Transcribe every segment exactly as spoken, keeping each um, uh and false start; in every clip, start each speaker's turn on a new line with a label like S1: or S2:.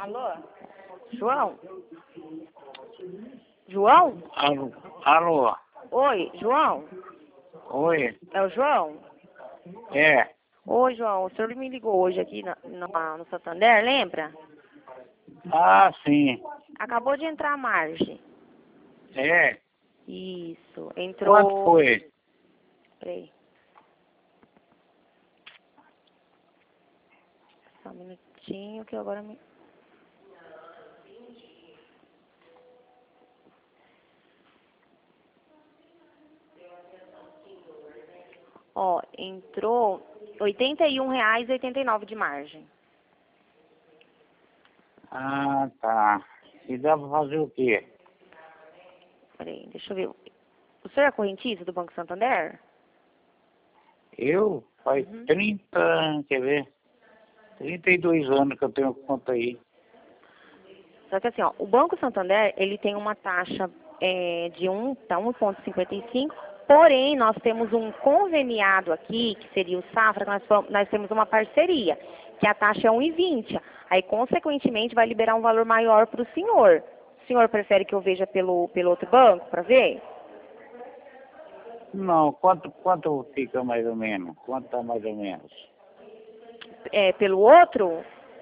S1: Alô? João? João?
S2: Alô? Alô?
S1: Oi, João?
S2: Oi?
S1: É o João?
S2: É.
S1: Oi, João. O senhor me ligou hoje aqui na, na- no Santander, lembra?
S2: Ah, sim.
S1: Acabou de entrar a margem.
S2: É.
S1: Isso. Entrou...
S2: Quanto foi?
S1: Peraí. Só um minutinho que eu agora me... Ó, entrou oitenta e um reais e oitenta e nove de margem.
S2: Ah, tá. E dá pra fazer o quê?
S1: Peraí, deixa eu ver. O senhor é correntista do Banco Santander?
S2: Eu? Faz
S1: Uhum.
S2: trinta, quer ver? trinta e dois anos que eu tenho conta aí.
S1: Só que assim, ó, o Banco Santander, ele tem uma taxa é, de um, tá, um vírgula cinquenta e cinco, porém nós temos um conveniado aqui, que seria o Safra, que nós, fam- nós temos uma parceria, que a taxa é um vírgula vinte. Aí, consequentemente, vai liberar um valor maior para o senhor. O senhor prefere que eu veja pelo, pelo outro banco, para ver?
S2: Não, quanto, quanto fica mais ou menos? Quanto tá mais ou menos?
S1: É, pelo outro?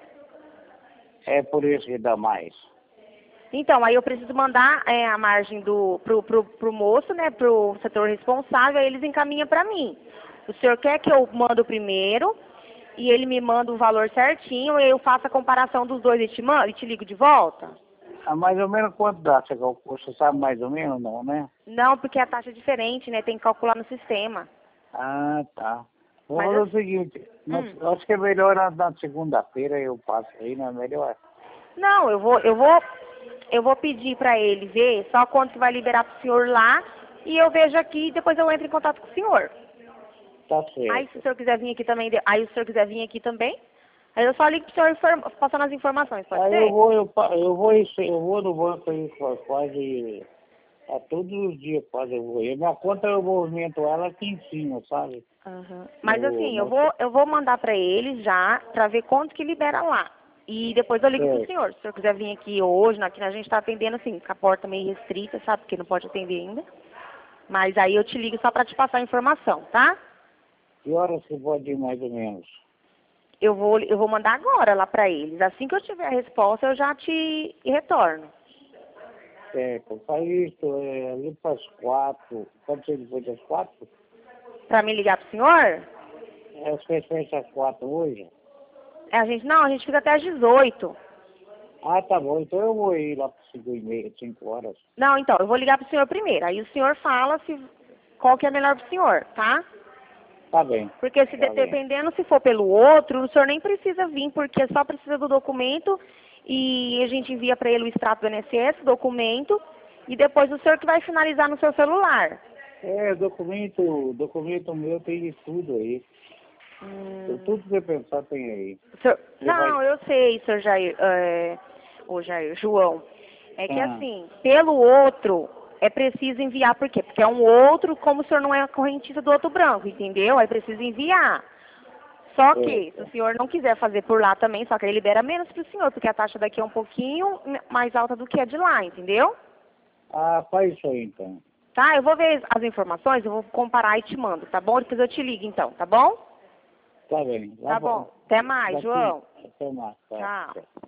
S2: É por isso que dá mais.
S1: Então, aí eu preciso mandar é, a margem do, pro, pro, pro moço, né, pro setor responsável, aí eles encaminham para mim. O senhor quer que eu mando o primeiro e ele me manda o valor certinho e eu faço a comparação dos dois e te mando e te ligo de volta?
S2: Ah, mais ou menos quanto dá? Você, calcula- você sabe mais ou menos, não, né?
S1: Não, porque a taxa é diferente, né, tem que calcular no sistema.
S2: Ah, tá. Vou
S1: Mas
S2: fazer
S1: eu-
S2: o seguinte, na-
S1: hum.
S2: eu acho que é melhor na, na segunda-feira eu passo aí, não é melhor?
S1: Não, eu vou, eu vou, eu vou pedir para ele ver só quanto que vai liberar pro senhor lá e eu vejo aqui e depois eu entro em contato com o senhor.
S2: Tá
S1: Aí, se
S2: certo.
S1: o senhor quiser vir aqui também, de- aí o senhor quiser vir aqui também, aí eu só ligo pro senhor inform- passando as informações, pode
S2: Aí eu
S1: ser?
S2: vou, eu, pa- eu vou, isso- eu vou no banco aí qua- quase, é, todos os dias quase eu vou. E minha conta eu movimento ela aqui em cima, sabe?
S1: Aham. Mas
S2: No,
S1: assim, eu
S2: no,
S1: vou, eu vou mandar pra eles já, pra ver quanto que libera lá. E depois eu ligo pro
S2: certo.
S1: senhor. Se o senhor quiser vir aqui hoje, aqui a gente tá atendendo assim, com a porta meio restrita, sabe? Porque não pode atender ainda. Mas aí eu te ligo só pra te passar a informação, tá?
S2: Que horas que pode ir mais ou menos?
S1: Eu vou, eu vou mandar agora lá pra eles. Assim que eu tiver a resposta, eu já te retorno.
S2: Certo. Faz isso, é, ali para as quatro. Pode ser depois das quatro?
S1: Pra me ligar pro senhor?
S2: É, você fecha às quatro hoje?
S1: É, a gente, não, a gente fica até às dezoito.
S2: Ah, tá bom. Então eu vou ir lá para cinco e meia, cinco horas.
S1: Não, então, eu vou ligar pro senhor primeiro. Aí o senhor fala se, qual que é melhor pro senhor, tá?
S2: Tá bem.
S1: Porque se de-
S2: Tá bem.
S1: dependendo se for pelo outro, o senhor nem precisa vir, porque só precisa do documento e a gente envia para ele o extrato do I N S S, o documento, e depois o senhor que vai finalizar no seu celular.
S2: É, documento, documento meu tem de tudo aí.
S1: Hum,
S2: Tudo que você pensar tem aí.
S1: o senhor-
S2: Você vai...
S1: não, eu sei, senhor Jair, é, ô Jair, João. É que
S2: Ah,
S1: assim, pelo outro, é preciso enviar, por quê? Porque é um outro, como o senhor não é correntista do outro branco, entendeu? Aí precisa enviar. Só que, se o senhor não quiser fazer por lá também, só que aí libera menos para o senhor, porque a taxa daqui é um pouquinho mais alta do que a de lá, entendeu?
S2: ah, faz isso aí então.
S1: Tá, eu vou ver as informações, eu vou comparar e te mando, tá bom? Depois eu te ligo então, tá bom?
S2: Tá bem. Lá
S1: Tá
S2: pra-
S1: bom. Até mais,
S2: daqui,
S1: João.
S2: até mais. Tá.
S1: Tchau.